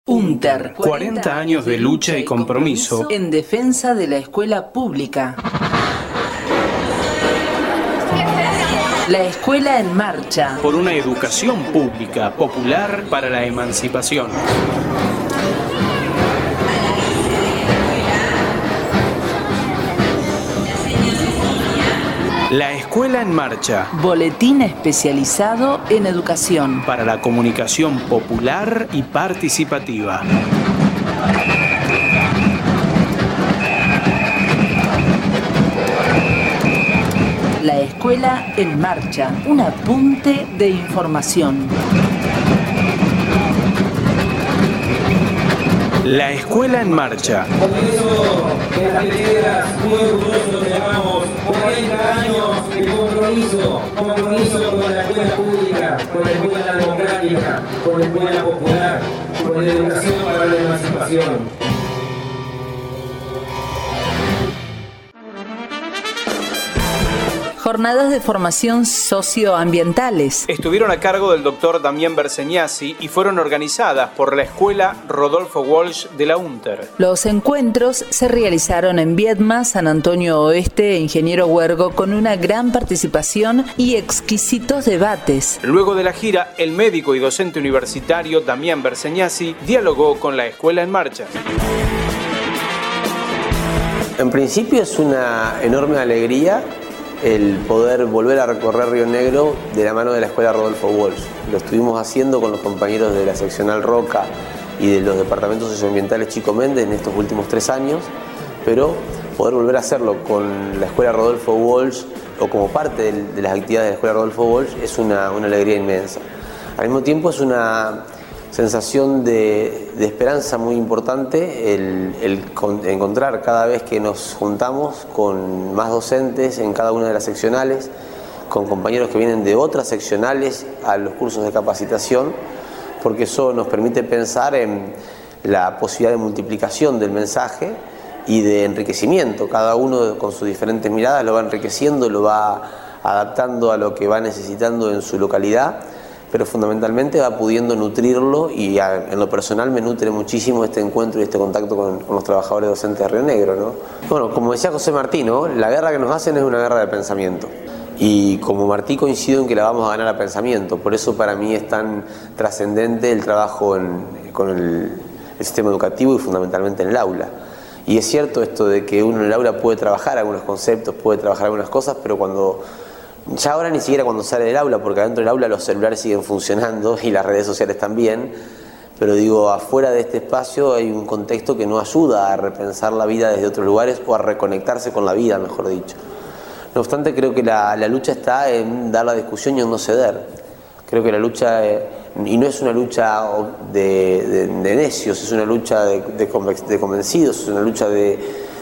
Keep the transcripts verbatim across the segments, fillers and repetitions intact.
UNTER, cuarenta años de lucha y compromiso en defensa de la escuela pública. La escuela en marcha. Por una educación pública, popular, para la emancipación. La escuela en marcha. Boletín especializado en educación. Para la comunicación popular y participativa. La escuela en marcha. Un apunte de información. La escuela en marcha. Por eso, en las piedras, muy orgullosos llamamos cuarenta años de compromiso, compromiso con la escuela pública, con la escuela democrática, con la escuela popular, con la educación para la emancipación. Jornadas de formación socioambientales. Estuvieron a cargo del doctor Damián Bersegnasi y fueron organizadas por la Escuela Rodolfo Walsh de la UNTER. Los encuentros se realizaron en Viedma, San Antonio Oeste e Ingeniero Huergo con una gran participación y exquisitos debates. Luego de la gira, el médico y docente universitario Damián Bersegnasi dialogó con la Escuela en Marcha. En principio es una enorme alegría el poder volver a recorrer Río Negro de la mano de la Escuela Rodolfo Walsh. Lo estuvimos haciendo con los compañeros de la seccional Roca y de los departamentos socioambientales Chico Méndez en estos últimos tres años, pero poder volver a hacerlo con la Escuela Rodolfo Walsh o como parte de, de las actividades de la Escuela Rodolfo Walsh es una, una alegría inmensa. Al mismo tiempo es una sensación de, de esperanza muy importante el, el con, encontrar cada vez que nos juntamos con más docentes en cada una de las seccionales, con compañeros que vienen de otras seccionales a los cursos de capacitación, porque eso nos permite pensar en la posibilidad de multiplicación del mensaje y de enriquecimiento. Cada uno con sus diferentes miradas lo va enriqueciendo, lo va adaptando a lo que va necesitando en su localidad, pero fundamentalmente va pudiendo nutrirlo y a, en lo personal me nutre muchísimo este encuentro y este contacto con, con los trabajadores docentes de Río Negro, ¿no? Bueno, como decía José Martí, ¿no? La guerra que nos hacen es una guerra de pensamiento y como Martí coincido en que la vamos a ganar a pensamiento, por eso para mí es tan trascendente el trabajo en, con el, el sistema educativo y fundamentalmente en el aula. Y es cierto esto de que uno en el aula puede trabajar algunos conceptos, puede trabajar algunas cosas, pero cuando ya ahora ni siquiera cuando sale del aula, porque adentro del aula los celulares siguen funcionando y las redes sociales también, pero digo, afuera de este espacio hay un contexto que no ayuda a repensar la vida desde otros lugares o a reconectarse con la vida, mejor dicho. No obstante, creo que la, la lucha está en dar la discusión y en no ceder. Creo que la lucha, eh, y no es una lucha de, de, de necios, es una lucha de, de, de convencidos, es una lucha de,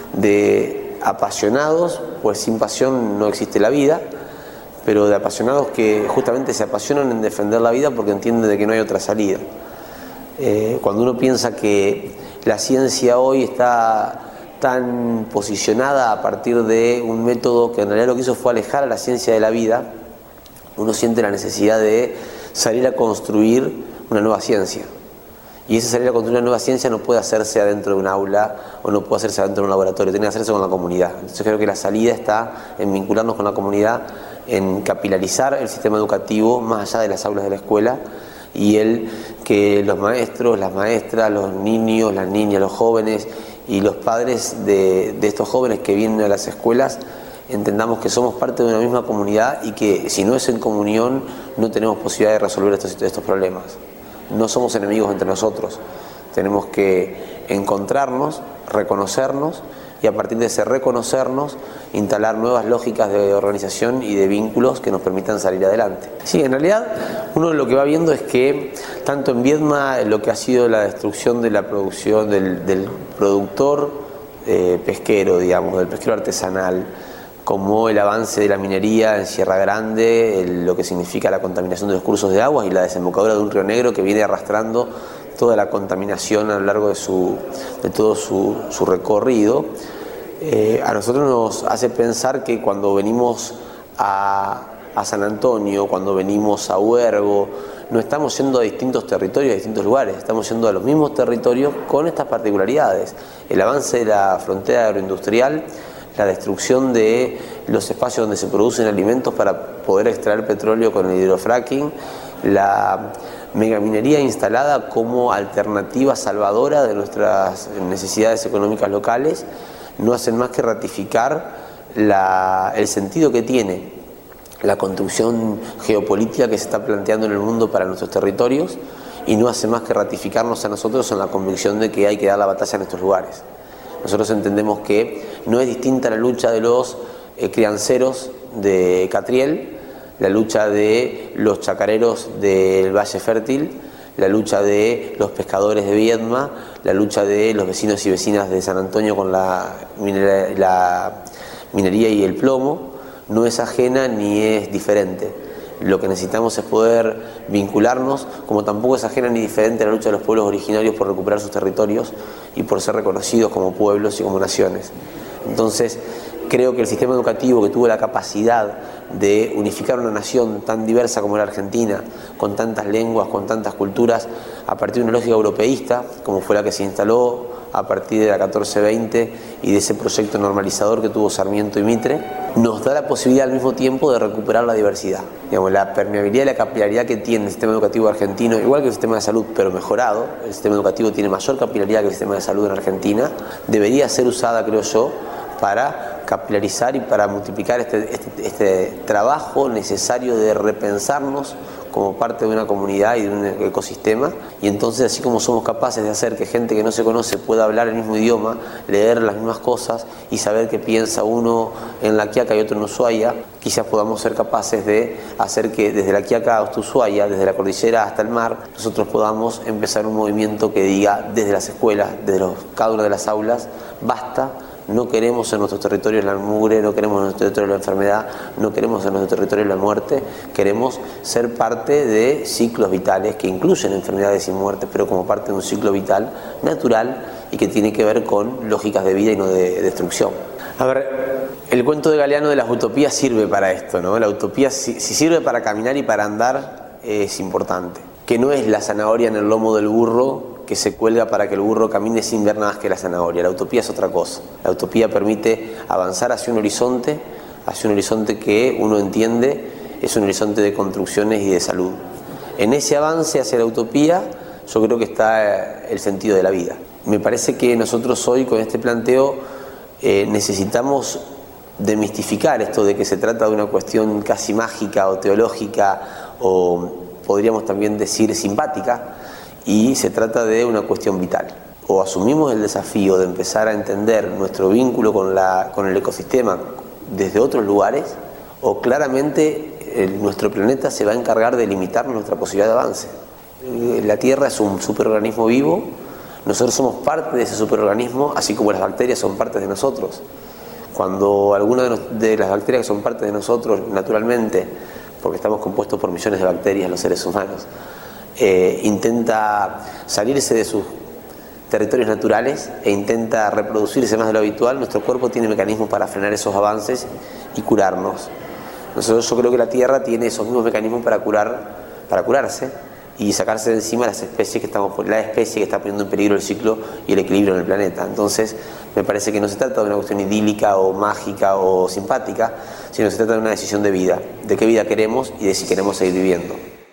de apasionados, pues sin pasión no existe la vida, pero de apasionados que justamente se apasionan en defender la vida porque entienden de que no hay otra salida. Eh, cuando uno piensa que la ciencia hoy está tan posicionada a partir de un método que en realidad lo que hizo fue alejar a la ciencia de la vida, uno siente la necesidad de salir a construir una nueva ciencia. Y ese salir a construir una nueva ciencia no puede hacerse adentro de un aula o no puede hacerse adentro de un laboratorio, tiene que hacerse con la comunidad. Entonces creo que la salida está en vincularnos con la comunidad, en capilarizar el sistema educativo más allá de las aulas de la escuela y el que los maestros, las maestras, los niños, las niñas, los jóvenes y los padres de, de estos jóvenes que vienen a las escuelas entendamos que somos parte de una misma comunidad y que si no es en comunión no tenemos posibilidad de resolver estos, estos problemas. No somos enemigos entre nosotros, tenemos que encontrarnos, reconocernos y a partir de ese reconocernos instalar nuevas lógicas de organización y de vínculos que nos permitan salir adelante. Sí, en realidad uno lo que va viendo es que tanto en Viedma lo que ha sido la destrucción de la producción del, del productor eh, pesquero, digamos, del pesquero artesanal, como el avance de la minería en Sierra Grande, el, lo que significa la contaminación de los cursos de aguas y la desembocadura de un río negro que viene arrastrando toda la contaminación a lo largo de, su, de todo su, su recorrido, eh, a nosotros nos hace pensar que cuando venimos a, a San Antonio, cuando venimos a Huergo, no estamos yendo a distintos territorios, a distintos lugares, estamos yendo a los mismos territorios con estas particularidades. El avance de la frontera agroindustrial, la destrucción de los espacios donde se producen alimentos para poder extraer petróleo con el hidrofracking, la megaminería instalada como alternativa salvadora de nuestras necesidades económicas locales, no hacen más que ratificar la, el sentido que tiene la construcción geopolítica que se está planteando en el mundo para nuestros territorios, y no hace más que ratificarnos a nosotros en la convicción de que hay que dar la batalla en estos lugares. Nosotros entendemos que no es distinta la lucha de los eh, crianceros de Catriel, la lucha de los chacareros del Valle Fértil, la lucha de los pescadores de Viedma, la lucha de los vecinos y vecinas de San Antonio con la, minera, la minería y el plomo. No es ajena ni es diferente. Lo que necesitamos es poder vincularnos, como tampoco es ajena ni diferente a la lucha de los pueblos originarios por recuperar sus territorios y por ser reconocidos como pueblos y como naciones. Entonces, creo que el sistema educativo, que tuvo la capacidad de unificar una nación tan diversa como la Argentina, con tantas lenguas, con tantas culturas, a partir de una lógica europeísta, como fue la que se instaló a partir de la catorce veinte y de ese proyecto normalizador que tuvo Sarmiento y Mitre, nos da la posibilidad al mismo tiempo de recuperar la diversidad. Digamos, la permeabilidad y la capilaridad que tiene el sistema educativo argentino, igual que el sistema de salud, pero mejorado, el sistema educativo tiene mayor capilaridad que el sistema de salud en Argentina, debería ser usada, creo yo, para capilarizar y para multiplicar este, este, este trabajo necesario de repensarnos como parte de una comunidad y de un ecosistema, y entonces, así como somos capaces de hacer que gente que no se conoce pueda hablar el mismo idioma, leer las mismas cosas y saber qué piensa uno en La Quiaca y otro en Ushuaia, quizás podamos ser capaces de hacer que desde La Quiaca hasta Ushuaia, desde la cordillera hasta el mar, nosotros podamos empezar un movimiento que diga desde las escuelas, desde los, cada una de las aulas, basta. No queremos en nuestros territorios la mugre, no queremos en nuestro territorio la enfermedad, no queremos en nuestro territorio la muerte. Queremos ser parte de ciclos vitales que incluyen enfermedades y muertes, pero como parte de un ciclo vital natural y que tiene que ver con lógicas de vida y no de destrucción. A ver, el cuento de Galeano de las utopías sirve para esto, ¿no? La utopía, si, si sirve para caminar y para andar, es importante. Que no es la zanahoria en el lomo del burro que se cuelga para que el burro camine sin ver nada más que la zanahoria. La utopía es otra cosa. La utopía permite avanzar hacia un horizonte, hacia un horizonte que uno entiende es un horizonte de construcciones y de salud. En ese avance hacia la utopía yo creo que está el sentido de la vida. Me parece que nosotros hoy con este planteo eh, necesitamos demistificar esto de que se trata de una cuestión casi mágica o teológica o podríamos también decir simpática, y se trata de una cuestión vital. O asumimos el desafío de empezar a entender nuestro vínculo con, la, con el ecosistema desde otros lugares, o claramente el, nuestro planeta se va a encargar de limitar nuestra posibilidad de avance. La Tierra es un superorganismo vivo, nosotros somos parte de ese superorganismo, así como las bacterias son parte de nosotros. Cuando alguna de, nos, de las bacterias que son parte de nosotros, naturalmente, porque estamos compuestos por millones de bacterias los seres humanos, Eh, intenta salirse de sus territorios naturales e intenta reproducirse más de lo habitual, nuestro cuerpo tiene mecanismos para frenar esos avances y curarnos. Nosotros, yo creo que la Tierra tiene esos mismos mecanismos para curar, para curarse y sacarse de encima las especies que estamos, la especie que está poniendo en peligro el ciclo y el equilibrio en el planeta. Entonces, me parece que no se trata de una cuestión idílica o mágica o simpática, sino se trata de una decisión de vida, de qué vida queremos y de si queremos seguir viviendo.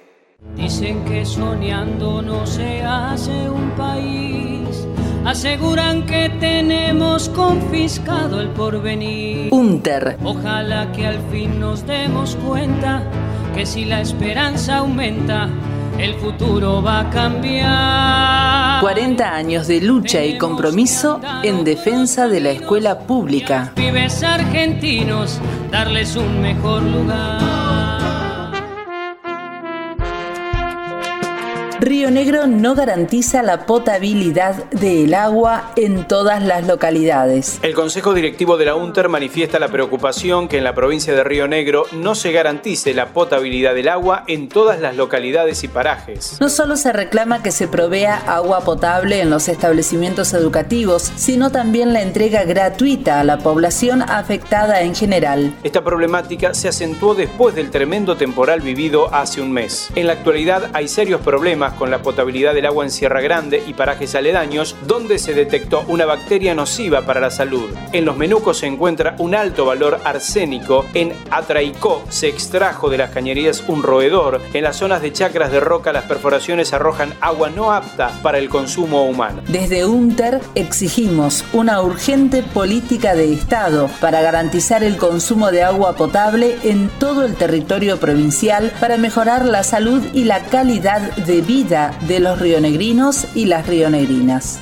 Dicen que soñando no se hace un país, aseguran que tenemos confiscado el porvenir. UNTER. Ojalá que al fin nos demos cuenta que si la esperanza aumenta, el futuro va a cambiar. cuarenta años de lucha y compromiso en defensa de la escuela pública. Pibes argentinos, darles un mejor lugar. Río Negro no garantiza la potabilidad del agua en todas las localidades. El Consejo Directivo de la UNTER manifiesta la preocupación que en la provincia de Río Negro no se garantice la potabilidad del agua en todas las localidades y parajes. No solo se reclama que se provea agua potable en los establecimientos educativos, sino también la entrega gratuita a la población afectada en general. Esta problemática se acentuó después del tremendo temporal vivido hace un mes. En la actualidad hay serios problemas con la potabilidad del agua en Sierra Grande y parajes aledaños, donde se detectó una bacteria nociva para la salud. En Los Menucos se encuentra un alto valor arsénico. En Atraicó se extrajo de las cañerías un roedor. En las zonas de chacras de roca las perforaciones arrojan agua no apta para el consumo humano. Desde UNTER exigimos una urgente política de Estado para garantizar el consumo de agua potable en todo el territorio provincial para mejorar la salud y la calidad de vida de los rionegrinos y las rionegrinas.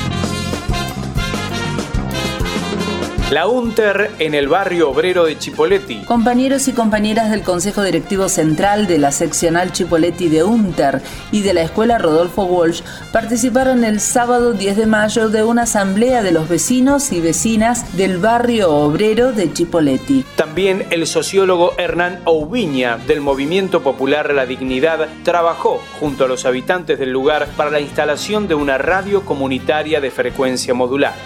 La UNTER en el barrio obrero de Chipoleti. Compañeros y compañeras del Consejo Directivo Central de la Seccional Chipoleti de UNTER y de la Escuela Rodolfo Walsh participaron el sábado diez de mayo de una asamblea de los vecinos y vecinas del barrio obrero de Chipoleti. También el sociólogo Hernán Oubiña del Movimiento Popular La Dignidad trabajó junto a los habitantes del lugar para la instalación de una radio comunitaria de frecuencia modular.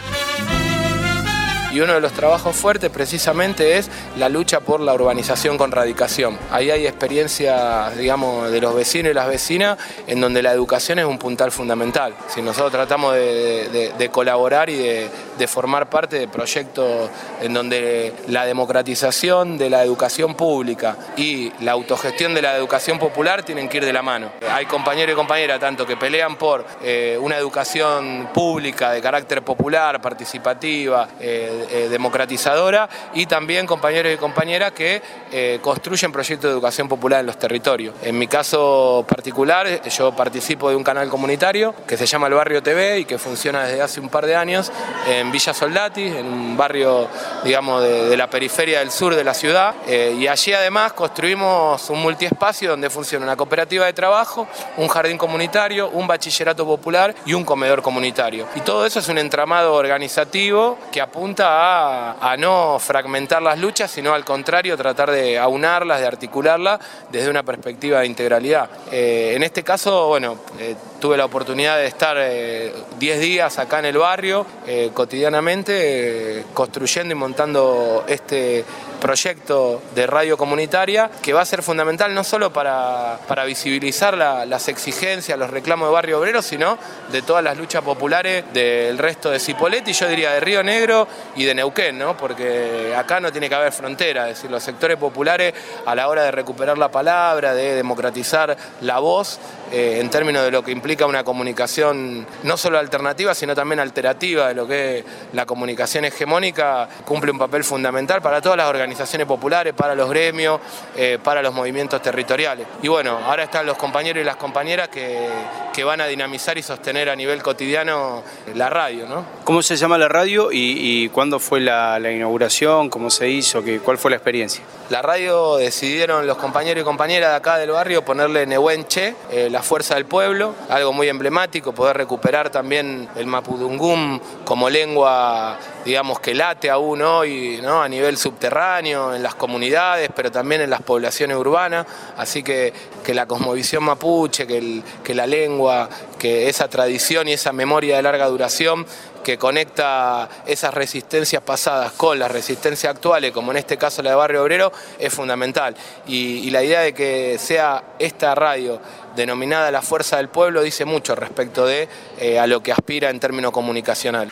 Y uno de los trabajos fuertes precisamente es la lucha por la urbanización con radicación. Ahí hay experiencias, digamos, de los vecinos y las vecinas en donde la educación es un puntal fundamental. Si nosotros tratamos de, de, de colaborar y de, de formar parte de proyectos en donde la democratización de la educación pública y la autogestión de la educación popular tienen que ir de la mano. Hay compañeros y compañeras tanto que pelean por eh, una educación pública de carácter popular, participativa, eh, Eh, democratizadora, y también compañeros y compañeras que eh, construyen proyectos de educación popular en los territorios. En mi caso particular, yo participo de un canal comunitario que se llama El Barrio T V y que funciona desde hace un par de años en Villa Soldati, en un barrio, digamos, de, de la periferia del sur de la ciudad, eh, y allí además construimos un multiespacio donde funciona una cooperativa de trabajo, un jardín comunitario, un bachillerato popular y un comedor comunitario. Y todo eso es un entramado organizativo que apunta A, a no fragmentar las luchas, sino al contrario, tratar de aunarlas, de articularlas desde una perspectiva de integralidad. Eh, en este caso, bueno, eh, tuve la oportunidad de estar diez eh, días acá en el barrio, eh, cotidianamente, eh, construyendo y montando este proyecto de radio comunitaria que va a ser fundamental no solo para, para visibilizar la, las exigencias, los reclamos de Barrio Obrero, sino de todas las luchas populares del resto de Cipolletti, yo diría de Río Negro y de Neuquén, ¿no? Porque acá no tiene que haber frontera, es decir, los sectores populares a la hora de recuperar la palabra, de democratizar la voz, eh, en términos de lo que implica una comunicación no solo alternativa, sino también alterativa de lo que es la comunicación hegemónica, cumple un papel fundamental para todas las organizaciones organizaciones populares, para los gremios, eh, para los movimientos territoriales. Y bueno, ahora están los compañeros y las compañeras que, que van a dinamizar y sostener a nivel cotidiano la radio, ¿no? ¿Cómo se llama la radio y, y cuándo fue la, la inauguración? ¿Cómo se hizo? ¿Qué, ¿Cuál fue la experiencia? La radio decidieron los compañeros y compañeras de acá del barrio ponerle Nehuenche, eh, la fuerza del pueblo, algo muy emblemático, poder recuperar también el mapudungún como lengua, digamos, que late aún hoy, ¿no? A nivel subterráneo, en las comunidades, pero también en las poblaciones urbanas, así que, que la cosmovisión mapuche, que, el, que la lengua, que esa tradición y esa memoria de larga duración que conecta esas resistencias pasadas con las resistencias actuales, como en este caso la de Barrio Obrero, es fundamental. Y, y la idea de que sea esta radio denominada La Fuerza del Pueblo dice mucho respecto de eh, a lo que aspira en términos comunicacionales.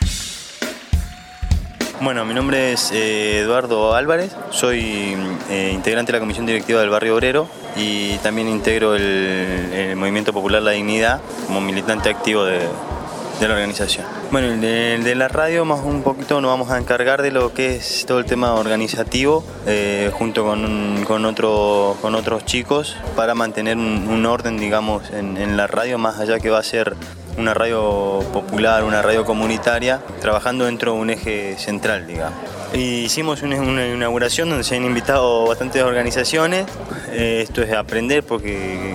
Bueno, mi nombre es eh, Eduardo Álvarez, soy eh, integrante de la Comisión Directiva del Barrio Obrero y también integro el, el Movimiento Popular La Dignidad como militante activo de, de la organización. Bueno, el de, el de la radio más un poquito nos vamos a encargar de lo que es todo el tema organizativo eh, junto con, con, otro, con otros chicos para mantener un, un orden, digamos, en, en la radio, más allá que va a ser una radio popular, una radio comunitaria, trabajando dentro de un eje central, digamos. Y hicimos una, una inauguración donde se han invitado bastantes organizaciones. Eh, esto es aprender porque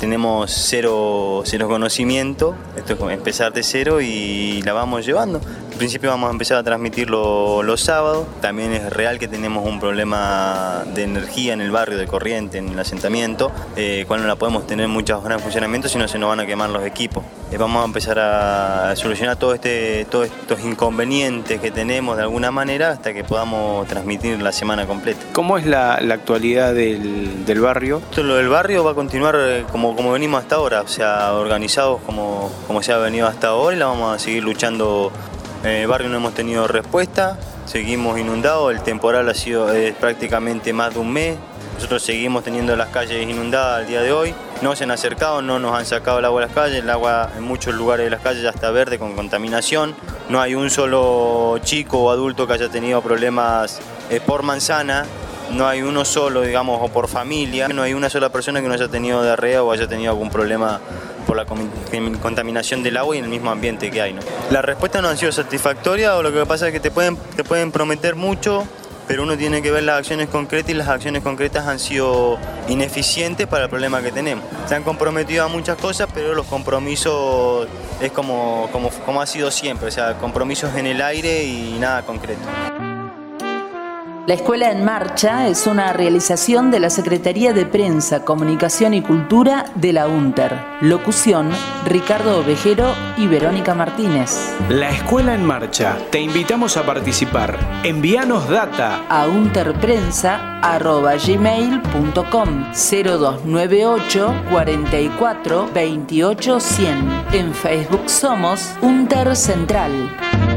tenemos cero, cero conocimiento, esto es empezar de cero y la vamos llevando. Al principio vamos a empezar a transmitirlo los sábados. También es real que tenemos un problema de energía en el barrio, de corriente, en el asentamiento, eh, cual no la podemos tener muchas horas en funcionamiento, si no se nos van a quemar los equipos. Eh, vamos a empezar a solucionar todo este, todos estos inconvenientes que tenemos de alguna manera hasta que podamos transmitir la semana completa. ¿Cómo es la, la actualidad del, del barrio? Esto, lo del barrio va a continuar como, como venimos hasta ahora, o sea, organizados como, como se ha venido hasta ahora, y la vamos a seguir luchando. En el barrio no hemos tenido respuesta, seguimos inundados, el temporal ha sido eh, prácticamente más de un mes. Nosotros seguimos teniendo las calles inundadas al día de hoy. No se han acercado, no nos han sacado el agua de las calles. El agua en muchos lugares de las calles ya está verde con contaminación. No hay un solo chico o adulto que haya tenido problemas eh, por manzana. No hay uno solo, digamos, o por familia. No hay una sola persona que no haya tenido diarrea o haya tenido algún problema por la contaminación del agua y en el mismo ambiente que hay, ¿no? Las respuestas no han sido satisfactorias, o lo que pasa es que te pueden, te pueden prometer mucho, pero uno tiene que ver las acciones concretas, y las acciones concretas han sido ineficientes para el problema que tenemos. Se han comprometido a muchas cosas, pero los compromisos es como, como, como ha sido siempre, o sea, compromisos en el aire y nada concreto. La Escuela en Marcha es una realización de la Secretaría de Prensa, Comunicación y Cultura de la UNTER. Locución, Ricardo Ovejero y Verónica Martínez. La Escuela en Marcha. Te invitamos a participar. Envíanos data a unterprensa arroba gmail punto com cero dos nueve ocho cuarenta y cuatro veintiocho cien. En Facebook somos UNTER Central.